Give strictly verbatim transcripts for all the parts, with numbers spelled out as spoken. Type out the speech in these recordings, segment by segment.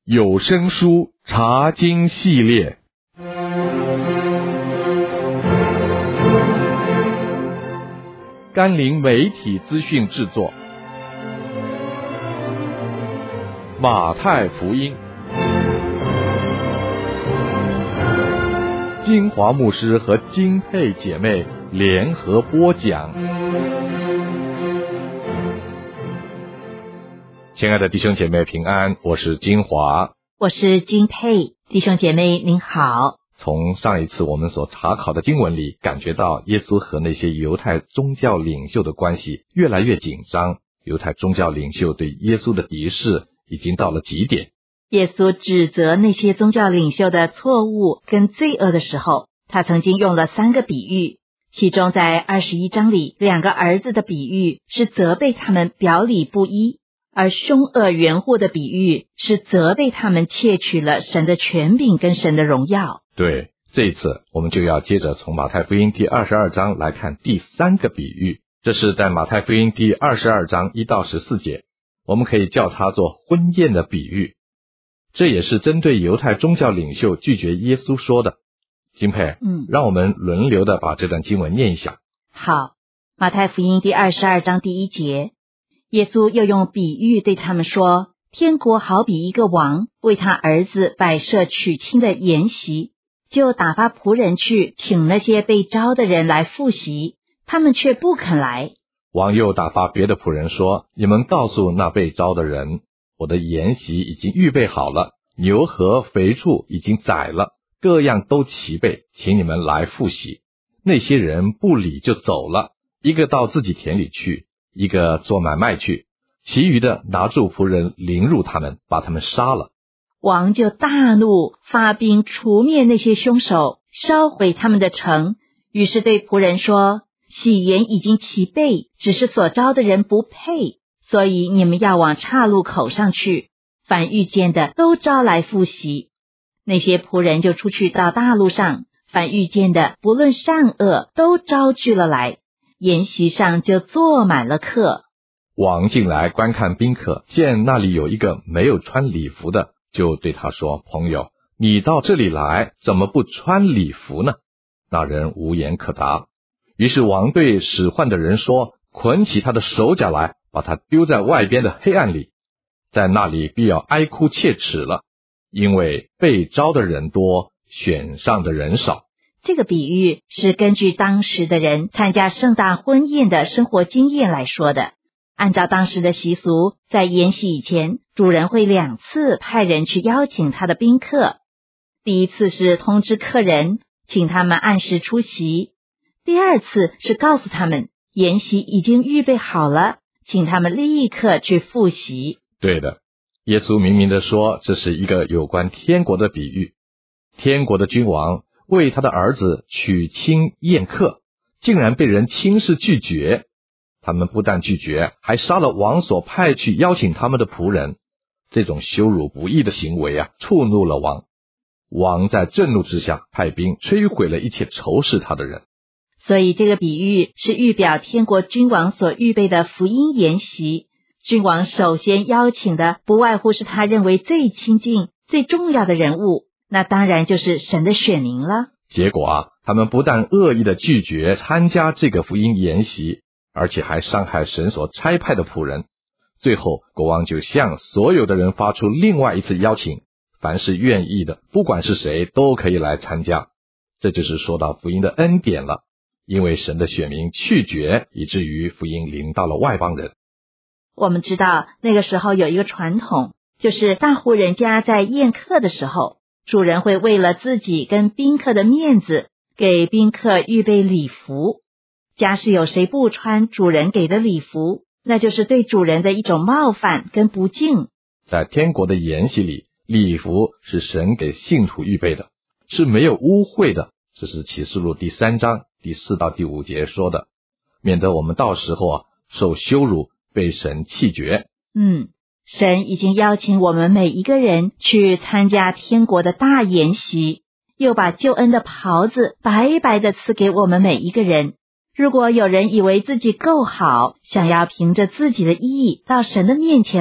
有声书查经系列，甘霖媒体资讯制作。马太福音，金华牧师和金佩姐妹联合播讲。亲爱的弟兄姐妹平安，我是金华， 我是金佩，弟兄姐妹您好。 从上一次我们所查考的经文里，感觉到耶稣和那些犹太宗教领袖的关系越来越紧张，犹太宗教领袖对耶稣的敌视已经到了极点。 耶稣指责那些宗教领袖的错误跟罪恶的时候，他曾经用了三个比喻，其中在二十一章里，两个儿子的比喻是责备他们表里不一，而凶恶园户的比喻是责备他们窃取了神的权柄跟神的荣耀。 对，这一次我们就要接着从马太福音第二十二章来看第三个比喻，这是在马太福音第二十二章一到十四节，我们可以叫它做婚宴的比喻。这也是针对犹太宗教领袖拒绝耶稣说的。金佩， 嗯， 让我们轮流的把这段经文念一下。 好，马太福音第二十二章第一节，耶稣又用比喻对他们说，天国好比一个王为他儿子摆设娶亲的筵席，就打发仆人去请那些被招的人来赴席，他们却不肯来。 王又打发别的仆人说，你们告诉那被招的人，我的筵席已经预备好了，牛和肥畜已经宰了，各样都齐备，请你们来赴席。那些人不理就走了，一个到自己田里去，一个做买卖去，其余的拿住仆人凌辱他们，把他们杀了。 王就大怒，发兵除灭那些凶手，烧毁他们的城，于是对仆人说，喜筵已经齐备，只是所招的人不配，所以你们要往岔路口上去，凡遇见的都招来赴席。那些仆人就出去到大路上，凡遇见的不论善恶都招聚了来，筵席上就坐满了客。 王进来观看宾客，见那里有一个没有穿礼服的，就对他说，朋友，你到这里来，怎么不穿礼服呢？那人无言可答。于是王对使唤的人说，捆起他的手脚来，把他丢在外边的黑暗里，在那里必要哀哭切齿了，因为被招的人多，选上的人少。 这个比喻是根据当时的人参加盛大婚宴的生活经验来说的。按照当时的习俗，在筵席以前，主人会两次派人去邀请他的宾客。第一次是通知客人，请他们按时出席；第二次是告诉他们，筵席已经预备好了，请他们立刻去赴席。 对的，耶稣明明地说，这是一个有关天国的比喻。天国的君王为他的儿子娶亲宴客，竟然被人轻视拒绝。他们不但拒绝，还杀了王所派去邀请他们的仆人。这种羞辱不义的行为啊，触怒了王。王在震怒之下，派兵摧毁了一切仇视他的人。 所以这个比喻是预表天国君王所预备的福音筵席。君王首先邀请的不外乎是他认为最亲近、最重要的人物，那当然就是神的选民了。 结果啊，他们不但恶意的拒绝参加这个福音筵席，而且还伤害神所差派的仆人。最后国王就向所有的人发出另外一次邀请，凡是愿意的，不管是谁，都可以来参加。这就是说到福音的恩典了，因为神的选民拒绝，以至于福音临到了外邦人。 我们知道那个时候有一个传统，就是大户人家在宴客的时候，主人会为了自己跟宾客的面子，给宾客预备礼服。假使有谁不穿主人给的礼服，那就是对主人的一种冒犯跟不敬。 在天国的筵席里，礼服是神给信徒预备的，是没有污秽的，这是启示录第三章第四到第五节说的，免得我们到时候啊受羞辱，被神弃绝。 嗯，神已经邀请我们每一个人去参加天国的大筵席，又把救恩的袍子白白的赐给我们每一个人。如果有人以为自己够好，想要凭着自己的意义到神的面前来，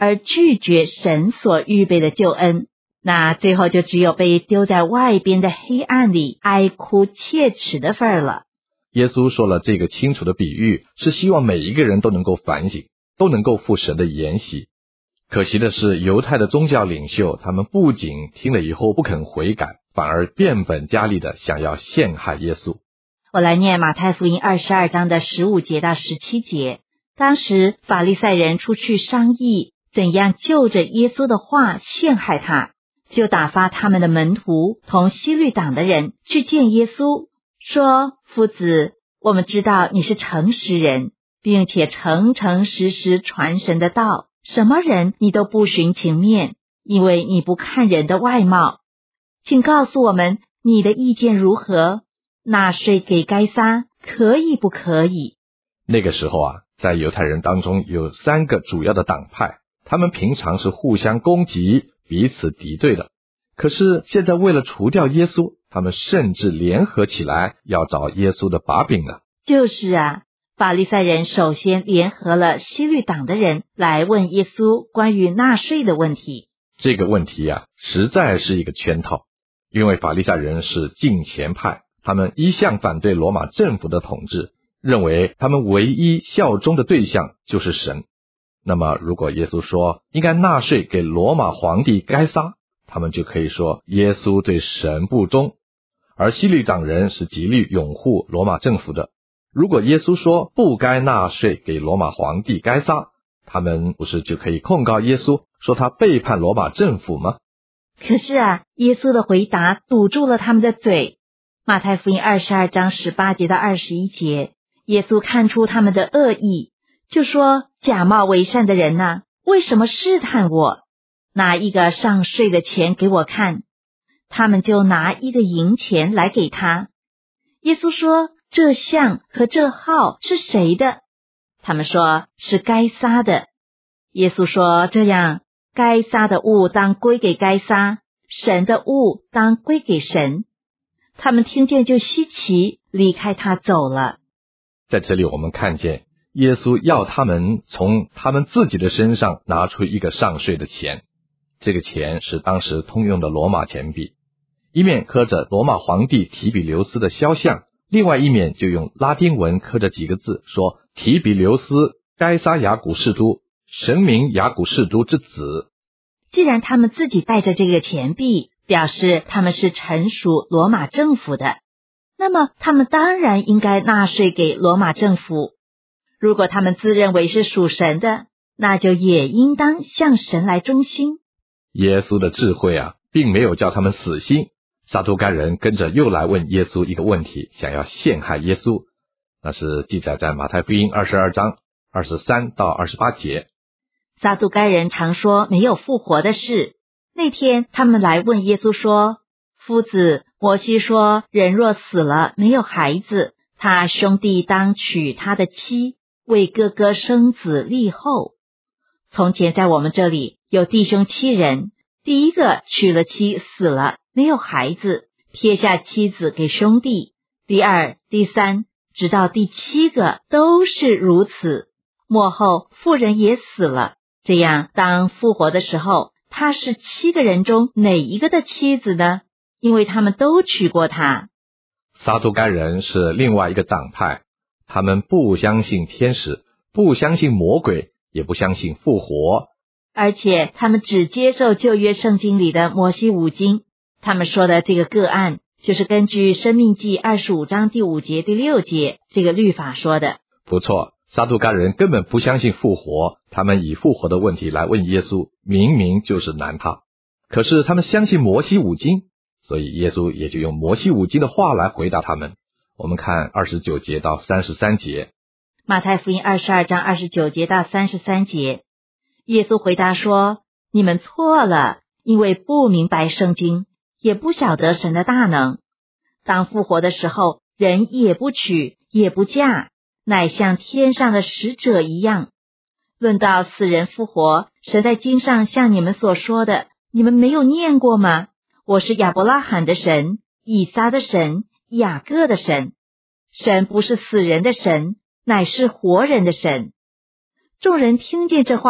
而拒绝神所预备的救恩，那最后就只有被丢在外边的黑暗里哀哭切齿的份儿了。 耶稣说了这个清楚的比喻，是希望每一个人都能够反省，都能够负神的筵席。可惜的是，犹太的宗教领袖，他们不仅听了以后不肯悔改，反而变本加厉的想要陷害耶稣。 我来念马太福音二十二章的十五节到十七节。当时法利赛人出去商议，怎样就着耶稣的话陷害他，就打发他们的门徒同希律党的人去见耶稣，说：夫子，我们知道你是诚实人，并且诚诚实实传神的道，什么人你都不徇情面，因为你不看人的外貌。请告诉我们你的意见如何？纳税给该撒可以不可以？ 那个时候啊，在犹太人当中有三个主要的党派，他们平常是互相攻击，彼此敌对的。可是现在为了除掉耶稣，他们甚至联合起来要找耶稣的把柄了。 就是啊，法利赛人首先联合了希律党的人来问耶稣关于纳税的问题。 这个问题啊，实在是一个圈套，因为法利赛人是敬虔派，他们一向反对罗马政府的统治，认为他们唯一效忠的对象就是神。那么如果耶稣说应该纳税给罗马皇帝该撒，他们就可以说耶稣对神不忠。而希律党人是极力拥护罗马政府的，如果耶稣说不该纳税给罗马皇帝该撒，他们不是就可以控告耶稣，说他背叛罗马政府吗？ 可是啊，耶稣的回答堵住了他们的嘴。马太福音二十二章十八节到二十一节，耶稣看出他们的恶意，就说：假冒为善的人啊，为什么试探我？拿一个上税的钱给我看。他们就拿一个银钱来给他。耶稣说：这像和这号是谁的？他们说：是该撒的。耶稣说：这样，该撒的物当归给该撒，神的物当归给神。他们听见就稀奇，离开他走了。 在这里我们看见耶稣要他们从他们自己的身上拿出一个上税的钱，这个钱是当时通用的罗马钱币，一面刻着罗马皇帝提比留斯的肖像，另外一面就用拉丁文刻着几个字，说提比留斯该撒雅古士都，神名雅古士都之子。 既然他们自己带着这个钱币，表示他们是臣属罗马政府的，那么他们当然应该纳税给罗马政府。如果他们自认为是属神的，那就也应当向神来忠心。 耶稣的智慧啊，并没有叫他们死心。撒都该人跟着又来问耶稣一个问题，想要陷害耶稣。那是记载在马太福音二十二章二十三到二十八节。 撒都该人常说没有复活的事。那天他们来问耶稣说：夫子，摩西说人若死了没有孩子，他兄弟当娶他的妻，为哥哥生子立后。从前在我们这里有弟兄七人，第一个娶了妻死了，没有孩子，撇下妻子给兄弟，第二、第三，直到第七个都是如此。末后妇人也死了，这样当复活的时候，他是七个人中哪一个的妻子呢？因为他们都娶过她。 撒都该人是另外一个党派，他们不相信天使，不相信魔鬼，也不相信复活， 而且他们只接受旧约圣经里的摩西五经。他们说的这个个案，就是根据申命记二十五章第五节第六节这个律法说的。 不错，撒都该人根本不相信复活，他们以复活的问题来问耶稣，明明就是难他。可是他们相信摩西五经，所以耶稣也就用摩西五经的话来回答他们。我们看二十九节到三十三节。 马太福音二十二章二十九节到三十三节，耶稣回答说：你们错了，因为不明白圣经，也不晓得神的大能。当复活的时候，人也不娶，也不嫁，乃像天上的使者一样。论到死人复活，神在经上像你们所说的，你们没有念过吗？我是亚伯拉罕的神，以撒的神，雅各的神。神不是死人的神，乃是活人的神。众人听见这话，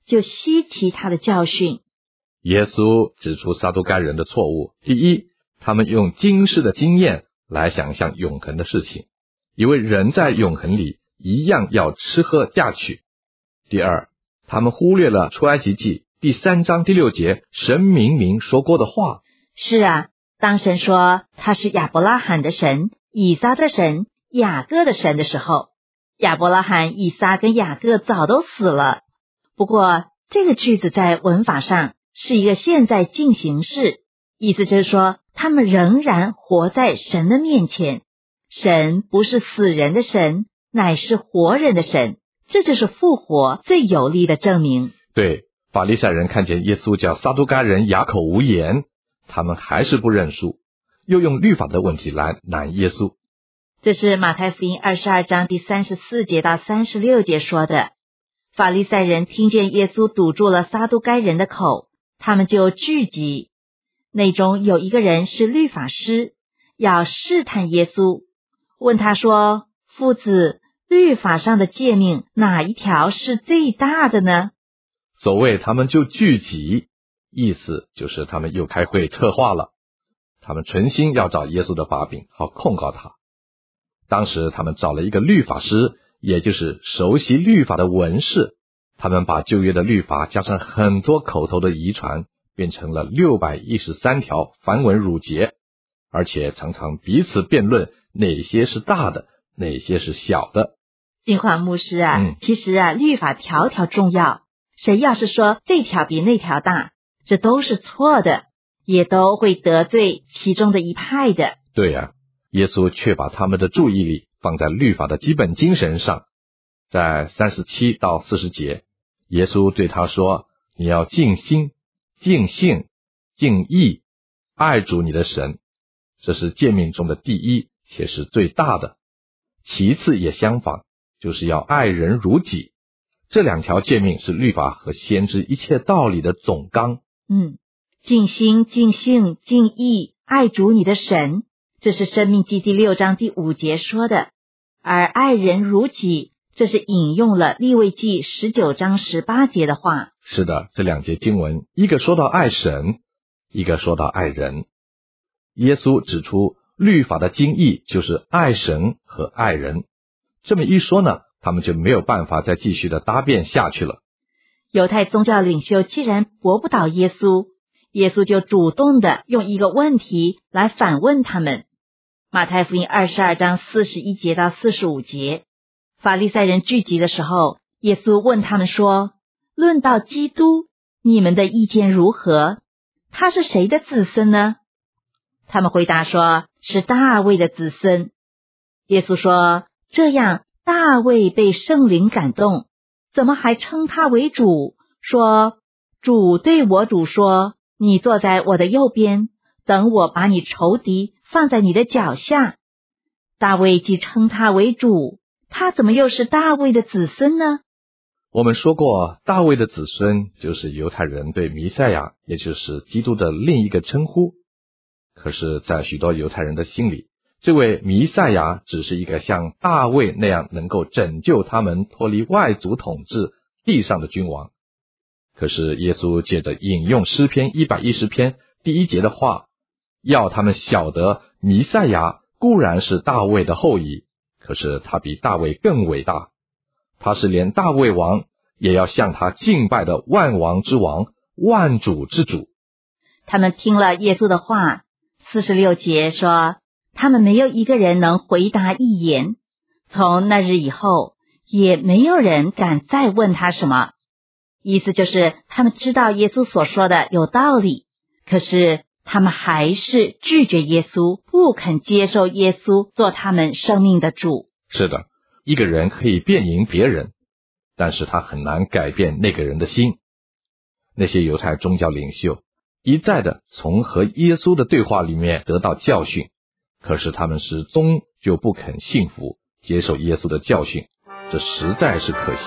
就稀奇他的教训。 耶稣指出撒都该人的错误。第一，他们用今世的经验来想象永恒的事情，以为人在永恒里一样要吃喝嫁娶。第二，他们忽略了出埃及记第三章第六节神明明说过的话。 是啊，当神说他是亚伯拉罕的神、以撒的神、雅各的神的时候，亚伯拉罕、以撒跟雅各早都死了。不过这个句子在文法上是一个现在进行式，意思就是说他们仍然活在神的面前。神不是死人的神，乃是活人的神，这就是复活最有力的证明。 对，法利赛人看见耶稣叫撒都该人哑口无言，他们还是不认输，又用律法的问题来难耶稣。 这是马太福音二十二章第三十四节到三十六节说的。法利赛人听见耶稣堵住了撒都该人的口，他们就聚集。内中有一个人是律法师，要试探耶稣，问他说：夫子，律法上的诫命哪一条是最大的呢？ 所谓他们就聚集，意思就是他们又开会策划了，他们存心要找耶稣的把柄，好控告他。当时他们找了一个律法师，也就是熟悉律法的文士，他们把旧约的律法加上很多口头的遗传，变成了六百一十三条繁文缛节，而且常常彼此辩论哪些是大的，哪些是小的。 金华牧师啊、 嗯、 其实啊，律法条条重要，谁要是说这条比那条大，这都是错的，也都会得罪其中的一派的。 对呀、啊，耶稣却把他们的注意力放在律法的基本精神上。在三十七到四十节，耶稣对他说：你要尽心、尽性、尽意爱主你的神，这是诫命中的第一，且是最大的。其次也相仿，就是要爱人如己。这两条诫命是律法和先知一切道理的总纲。 嗯，尽心、尽性、尽意爱主你的神，这是申命记第六章第五节说的。而爱人如己，这是引用了利未记十九章十八节的话。 是的，这两节经文，一个说到爱神，一个说到爱人。耶稣指出律法的精义就是爱神和爱人。这么一说呢，他们就没有办法再继续的答辩下去了。 犹太宗教领袖既然驳不倒耶稣，耶稣就主动的用一个问题来反问他们。马太福音二十二章四十一节到四十五节，法利赛人聚集的时候，耶稣问他们说：论到基督，你们的意见如何？他是谁的子孙呢？他们回答说：是大卫的子孙。耶稣说：这样，大卫被圣灵感动，怎么还称他为主，说：主对我主说，你坐在我的右边，等我把你仇敌放在你的脚下。大卫既称他为主，他怎么又是大卫的子孙呢？ 我们说过，大卫的子孙就是犹太人对弥赛亚，也就是基督的另一个称呼。可是在许多犹太人的心里，这位弥赛亚只是一个像大卫那样能够拯救他们脱离外族统治地上的君王。可是耶稣借着引用诗篇一百一十篇第一节的话，要他们晓得弥赛亚固然是大卫的后裔，可是他比大卫更伟大，他是连大卫王也要向他敬拜的万王之王，万主之主。 他们听了耶稣的话，四十六节说，他们没有一个人能回答一言。从那日以后，也没有人敢再问他什么。意思就是他们知道耶稣所说的有道理，可是他们还是拒绝耶稣，不肯接受耶稣做他们生命的主。 是的，一个人可以辩赢别人，但是他很难改变那个人的心。那些犹太宗教领袖一再的从和耶稣的对话里面得到教训，可是他们始终就不肯信服接受耶稣的教训，这实在是可惜。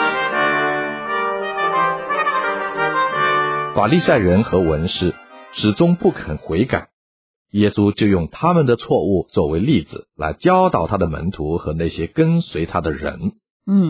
法利赛人和文士始终不肯悔改，耶稣就用他们的错误作为例子来教导他的门徒和那些跟随他的人。 嗯，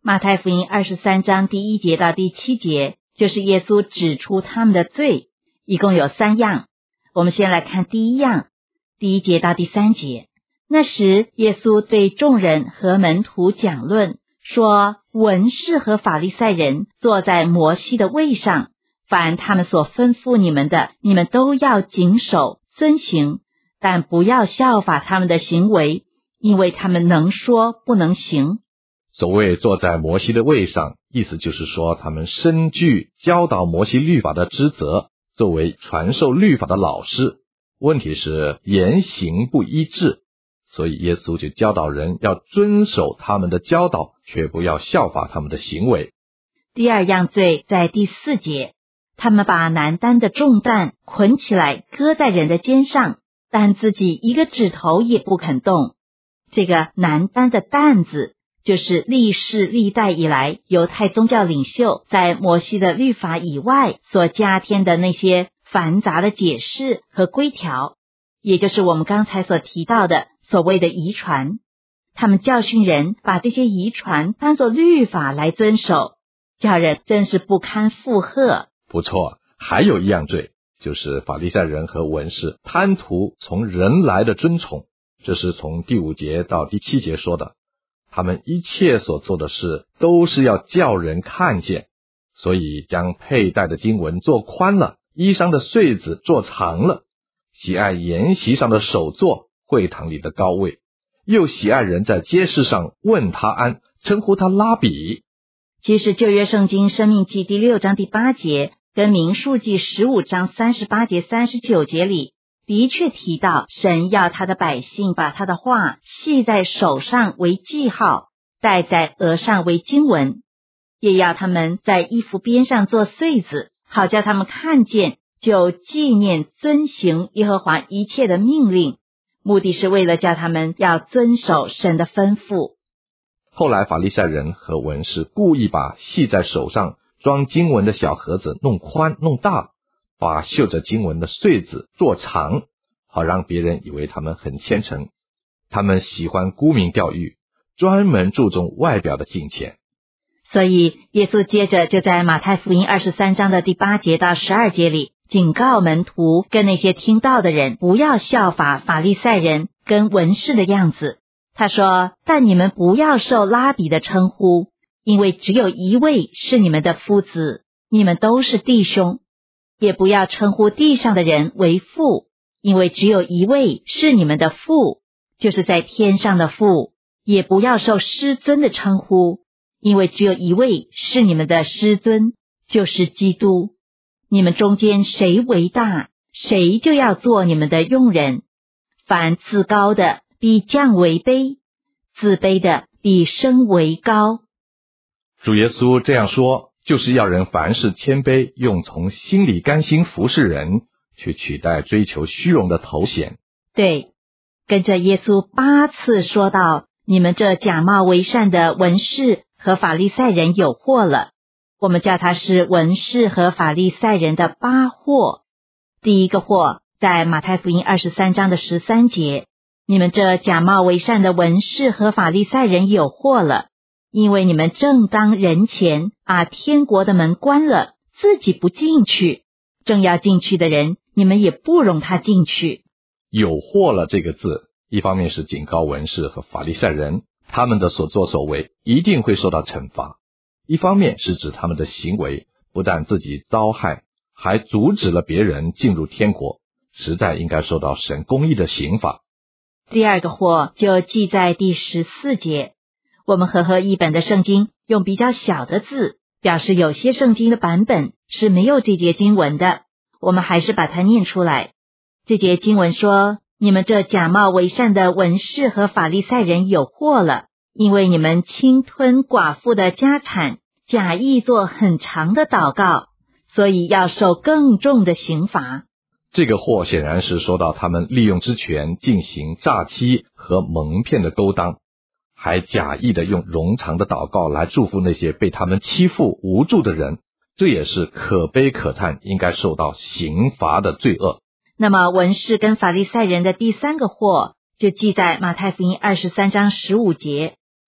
马太福音二十三章第一节到第七节，就是耶稣指出他们的罪，一共有三样。我们先来看第一样，第一节到第三节。那时耶稣对众人和门徒讲论，说文士和法利赛人坐在摩西的位上，凡他们所吩咐你们的，你们都要谨守遵行，但不要效法他们的行为，因为他们能说不能行。 所谓坐在摩西的位上，意思就是说他们深具教导摩西律法的职责，作为传授律法的老师。问题是言行不一致，所以耶稣就教导人要遵守他们的教导，却不要效法他们的行为。 第二样罪在第四节，他们把难担的重担捆起来，搁在人的肩上，但自己一个指头也不肯动。这个难担的担子，就是历世历代以来犹太宗教领袖在摩西的律法以外所加添的那些繁杂的解释和规条，也就是我们刚才所提到的所谓的遗传。他们教训人把这些遗传当作律法来遵守，叫人真是不堪负荷。 不错，还有一样罪，就是法利赛人和文士贪图从人来的尊崇，这是从第五节到第七节说的。他们一切所做的事都是要叫人看见，所以将佩戴的经文做宽了，衣裳的穗子做长了，喜爱筵席上的首座，会堂里的高位，又喜爱人在街市上问他安，称呼他拉比。 其实旧约圣经申命记第六章第八节跟民数记十五章三十八节三十九节里的确提到，神要他的百姓把他的话系在手上为记号，戴在额上为经文，也要他们在衣服边上做穗子，好叫他们看见，就纪念遵行耶和华一切的命令，目的是为了叫他们要遵守神的吩咐。 后来法利赛人和文士故意把系在手上装经文的小盒子弄宽弄大，把绣着经文的穗子做长，好让别人以为他们很虔诚。他们喜欢沽名钓誉，专门注重外表的敬虔。 所以耶稣接着就在马太福音二十三章的第八节到十二节里警告门徒跟那些听到的人，不要效法法利赛人跟文士的样子。他说，但你们不要受拉比的称呼，因为只有一位是你们的夫子，你们都是弟兄。也不要称呼地上的人为父，因为只有一位是你们的父，就是在天上的父。也不要受师尊的称呼，因为只有一位是你们的师尊，就是基督。你们中间谁为大，谁就要做你们的用人。凡自高的必降为卑，自卑的必升为高。 主耶稣这样说，就是要人凡事谦卑，用从心里甘心服侍人，去取代追求虚荣的头衔。 对，跟着耶稣八次说到，你们这假冒为善的文士和法利赛人有祸了。我们叫他是文士和法利赛人的八祸。第一个祸在马太福音二十三章的十三节，你们这假冒为善的文士和法利赛人有祸了，因为你们正当人前把天国的门关了，自己不进去，正要进去的人，你们也不容他进去。 有祸了这个字，一方面是警告文士和法利赛人，他们的所作所为一定会受到惩罚；一方面是指他们的行为不但自己遭害，还阻止了别人进入天国，实在应该受到神公义的刑罚。 第二个祸就记在第十四节。我们和合译本的圣经用比较小的字，表示有些圣经的版本是没有这节经文的，我们还是把它念出来。这节经文说，你们这假冒为善的文士和法利赛人有祸了，因为你们侵吞寡妇的家产，假意做很长的祷告，所以要受更重的刑罚。 这个祸显然是说到他们利用之权进行诈欺和蒙骗的勾当，还假意的用冗长的祷告来祝福那些被他们欺负无助的人，这也是可悲可叹，应该受到刑罚的罪恶。 那么文士跟法利赛人的第三个祸就记在马太福音二十三章十五节，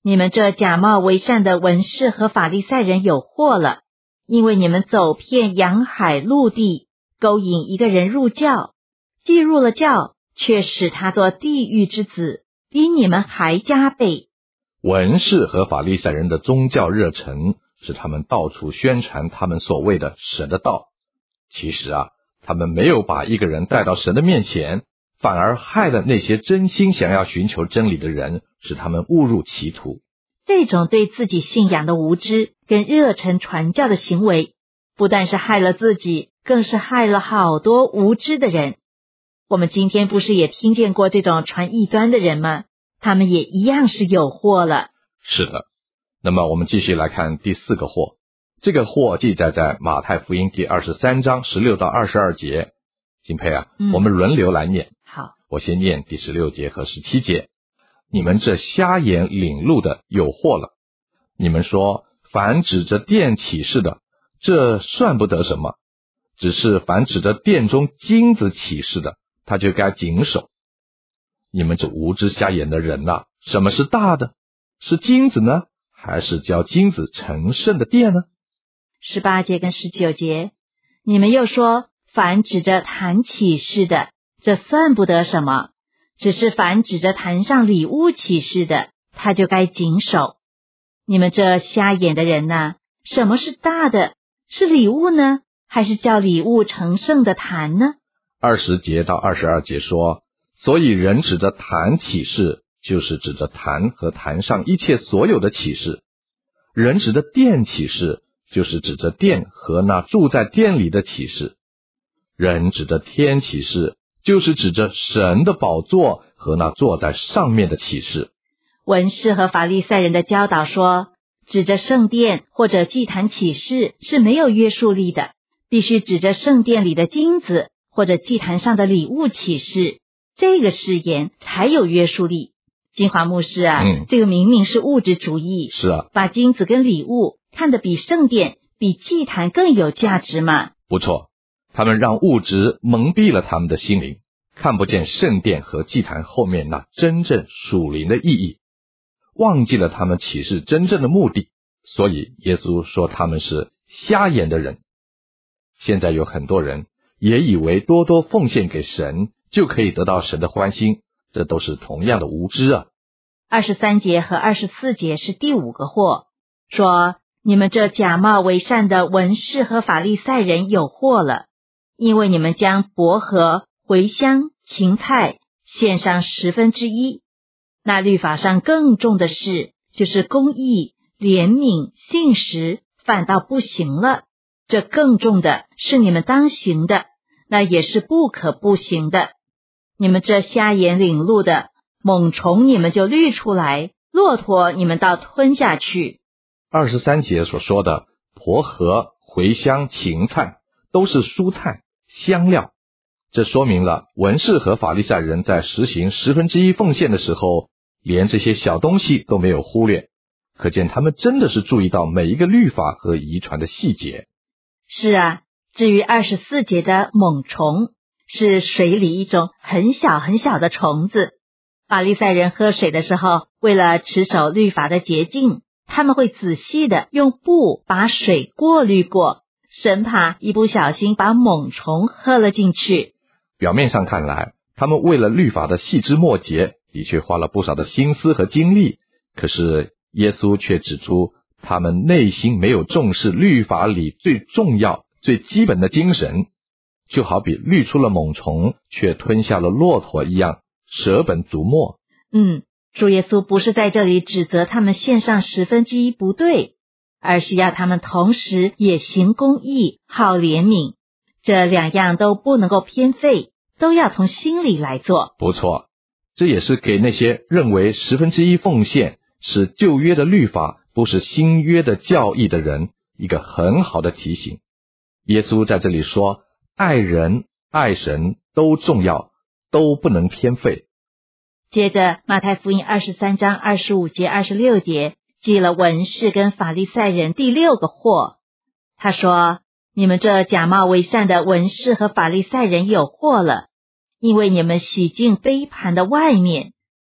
你们这假冒为善的文士和法利赛人有祸了，因为你们走遍洋海陆地，勾引一个人入教，既入了教，却使他做地狱之子，比你们还加倍。 文士和法利赛人的宗教热忱，使他们到处宣传他们所谓的神的道。其实啊，他们没有把一个人带到神的面前，反而害了那些真心想要寻求真理的人，使他们误入歧途。 这种对自己信仰的无知跟热忱传教的行为，不但是害了自己，更是害了好多无知的人。我们今天不是也听见过这种传异端的人吗？他们也一样是有祸了。 是的。那么我们继续来看第四个祸。这个祸记载在马太福音第二十三章十六到二十二节。金佩啊、嗯、我们轮流来念。 好， 我先念第十六节和十七节。你们这瞎眼领路的有祸了！你们说，凡指着殿起誓的，这算不得什么；只是凡指着殿中金子起誓的，他就该谨守。你们这无知瞎眼的人呐、啊，什么是大的？是金子呢，还是叫金子成圣的殿呢？ 十八节跟十九节，你们又说，凡指着坛起誓的，这算不得什么；只是凡指着坛上礼物起誓的，他就该谨守。你们这瞎眼的人呐、啊，什么是大的？是礼物呢，还是叫礼物成圣的坛呢？ 二十节到二十二节说，所以人指着坛起誓，就是指着坛和坛上一切所有的启示；人指着殿起誓，就是指着殿和那住在殿里的启示；人指着天起誓，就是指着神的宝座和那坐在上面的启示。 文士和法利赛人的教导说，指着圣殿或者祭坛起誓是没有约束力的，必须指着圣殿里的金子或者祭坛上的礼物起誓，这个誓言才有约束力。金华牧师啊、嗯，这个明明是物质主义， 是啊， 把金子跟礼物看得比圣殿、比祭坛更有价值嘛。 不错，他们让物质蒙蔽了他们的心灵，看不见圣殿和祭坛后面那真正属灵的意义，忘记了他们启示真正的目的，所以耶稣说他们是瞎眼的人。现在有很多人也以为多多奉献给神就可以得到神的欢心，这都是同样的无知啊。 二十三节和二十四节是第五个祸，说你们这假冒为善的文士和法利赛人有祸了，因为你们将薄荷、茴香、芹菜献上十分之一。那律法上更重的事，就是公义、怜悯、信实，反倒不行了。这更重的是你们当行的，那也是不可不行的。你们这瞎眼领路的，猛虫你们就滤出来，骆驼你们倒吞下去。 二十三节所说的薄荷、茴香、芹菜都是蔬菜、香料，这说明了文士和法利赛人在实行十分之一奉献的时候，连这些小东西都没有忽略，可见他们真的是注意到每一个律法和遗传的细节。 是啊，至于二十四节的猛虫，是水里一种很小很小的虫子。法利赛人喝水的时候，为了持守律法的洁净，他们会仔细的用布把水过滤过，生怕一不小心把猛虫喝了进去。 表面上看来，他们为了律法的细枝末节，的确花了不少的心思和精力，可是耶稣却指出他们内心没有重视律法里最重要最基本的精神，就好比滤出了猛虫却吞下了骆驼一样，舍本逐末。 嗯，主耶稣不是在这里指责他们献上十分之一不对，而是要他们同时也行公义，好怜悯，这两样都不能够偏废，都要从心里来做。 不错，这也是给那些认为十分之一奉献是旧约的律法，不是新约的教义的人一个很好的提醒。耶稣在这里说，爱人爱神都重要，都不能偏废。 接着马太福音二十三章二十五节二十六节记了文士跟法利赛人第六个祸。他说，你们这假冒为善的文士和法利赛人有祸了，因为你们洗净杯盘的外面，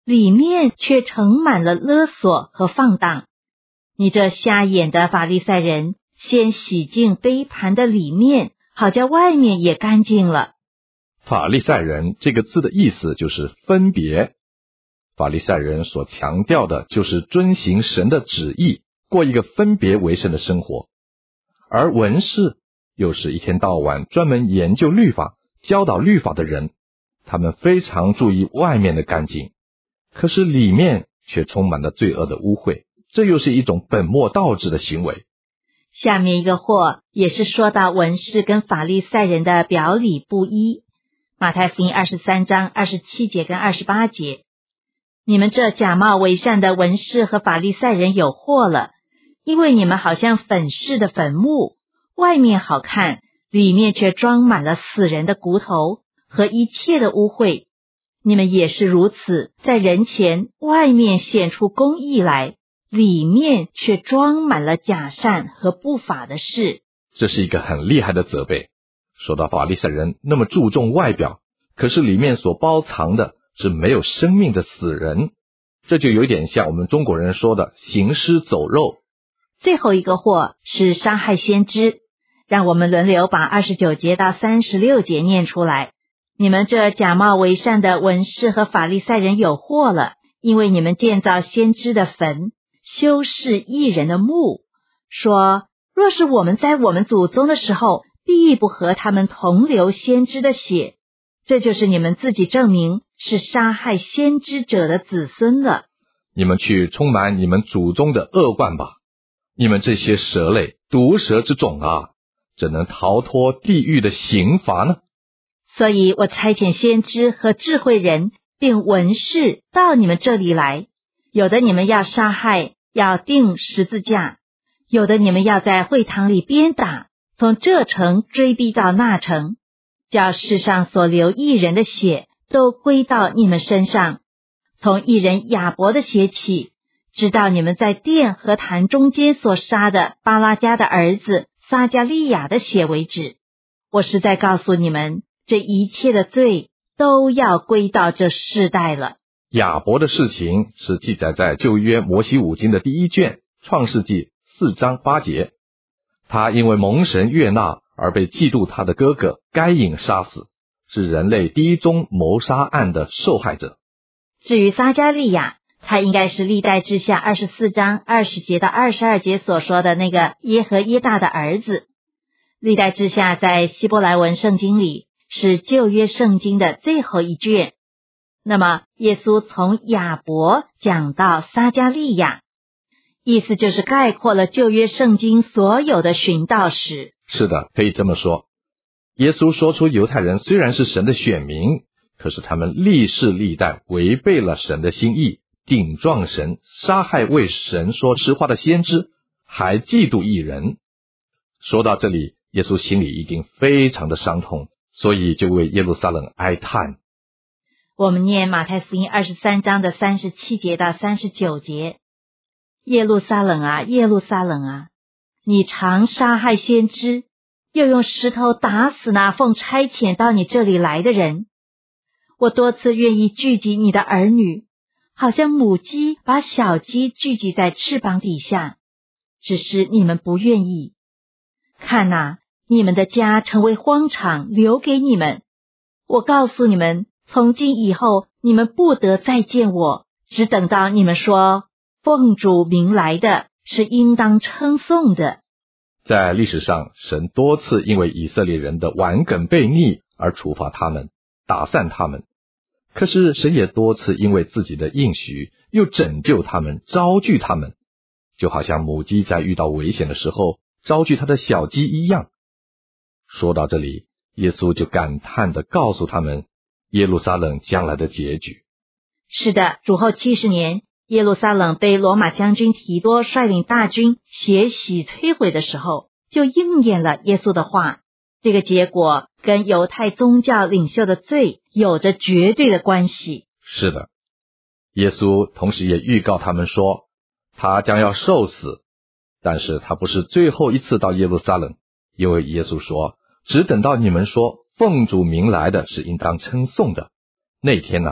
里面却盛满了勒索和放荡。你这瞎眼的法利赛人，先洗净杯盘的里面，好叫外面也干净了。 法利赛人这个字的意思就是分别。法利赛人所强调的就是遵行神的旨意，过一个分别为圣的生活。而文士又是一天到晚专门研究律法、教导律法的人，他们非常注意外面的干净，可是里面却充满了罪恶的污秽，这又是一种本末倒置的行为。 下面一个祸也是说到文士跟法利赛人的表里不一。马太福音二十三章二十七节跟二十八节，你们这假冒为善的文士和法利赛人有祸了，因为你们好像粉饰的坟墓，外面好看，里面却装满了死人的骨头和一切的污秽。你们也是如此，在人前外面显出公义来，里面却装满了假善和不法的事。 这是一个很厉害的责备。说到法利赛人那么注重外表，可是里面所包藏的是没有生命的死人，这就有点像我们中国人说的行尸走肉。 最后一个祸是杀害先知，让我们轮流把二十九节到三十六节念出来。你们这假冒为善的文士和法利赛人有祸了，因为你们建造先知的坟，修饰义人的墓，说若是我们在我们祖宗的时候必不和他们同流先知的血，这就是你们自己证明是杀害先知者的子孙了。 你们去充满你们祖宗的恶贯吧，你们这些蛇类毒蛇之种啊，怎能逃脱地狱的刑罚呢？ 所以我差遣先知和智慧人并文士到你们这里来，有的你们要杀害，要钉十字架，有的你们要在会堂里鞭打，从这城追逼到那城，叫世上所流义人的血都归到你们身上，从义人亚伯的血起，直到你们在殿和坛中间所杀的巴拉迦的儿子撒迦利亚的血为止。我实在告诉你们，这一切的罪都要归到这世代了。 亚伯的事情是记载在旧约摩西五经的第一卷创世纪四章八节。他因为蒙神悦纳而被嫉妒他的哥哥该隐杀死，是人类第一宗谋杀案的受害者。 至于撒迦利亚，他应该是历代志下二十四章二十节到二十二节所说的那个耶和耶大的儿子。历代志下在希伯来文圣经里是旧约圣经的最后一卷。那么耶稣从亚伯讲到撒迦利亚，意思就是概括了旧约圣经所有的寻道史。 是的，可以这么说。耶稣说出犹太人虽然是神的选民，可是他们历世历代违背了神的心意，顶撞神，杀害为神说实话的先知，还嫉妒义人。说到这里，耶稣心里一定非常的伤痛，所以就为耶路撒冷哀叹。 我们念马太福音二十三章的三十七节到三十九节。耶路撒冷啊，耶路撒冷啊，你常杀害先知，又用石头打死那奉差遣到你这里来的人。我多次愿意聚集你的儿女，好像母鸡把小鸡聚集在翅膀底下，只是你们不愿意。看哪，你们的家成为荒场，留给你们。我告诉你们，从今以后你们不得再见我，只等到你们说奉主名来的是应当称颂的。 在历史上，神多次因为以色列人的顽梗悖逆而处罚他们，打散他们。可是神也多次因为自己的应许，又拯救他们，招聚他们，就好像母鸡在遇到危险的时候招聚他的小鸡一样。说到这里，耶稣就感叹地告诉他们耶路撒冷将来的结局。 是的，主后七十年，耶路撒冷被罗马将军提多率领大军血洗摧毁的时候，就应验了耶稣的话。这个结果跟犹太宗教领袖的罪有着绝对的关系。 是的，耶稣同时也预告他们说，他将要受死，但是他不是最后一次到耶路撒冷，因为耶稣说，只等到你们说奉主名来的是应当称颂的，那天呢，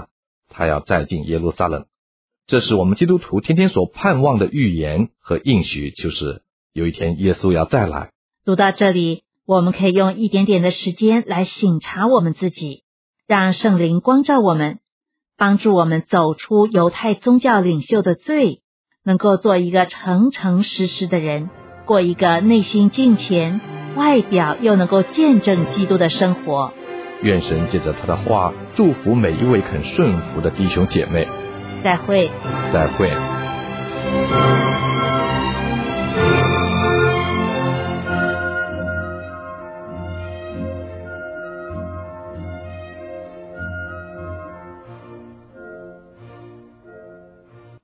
他要再进耶路撒冷。这是我们基督徒天天所盼望的预言和应许，就是有一天耶稣要再来。 读到这里，我们可以用一点点的时间来省察我们自己，让圣灵光照我们，帮助我们走出犹太宗教领袖的罪，能够做一个诚诚实实的人，过一个内心敬虔，外表又能够见证基督的生活。 愿神借着他的话祝福每一位肯顺服的弟兄姐妹。 再会。 再会。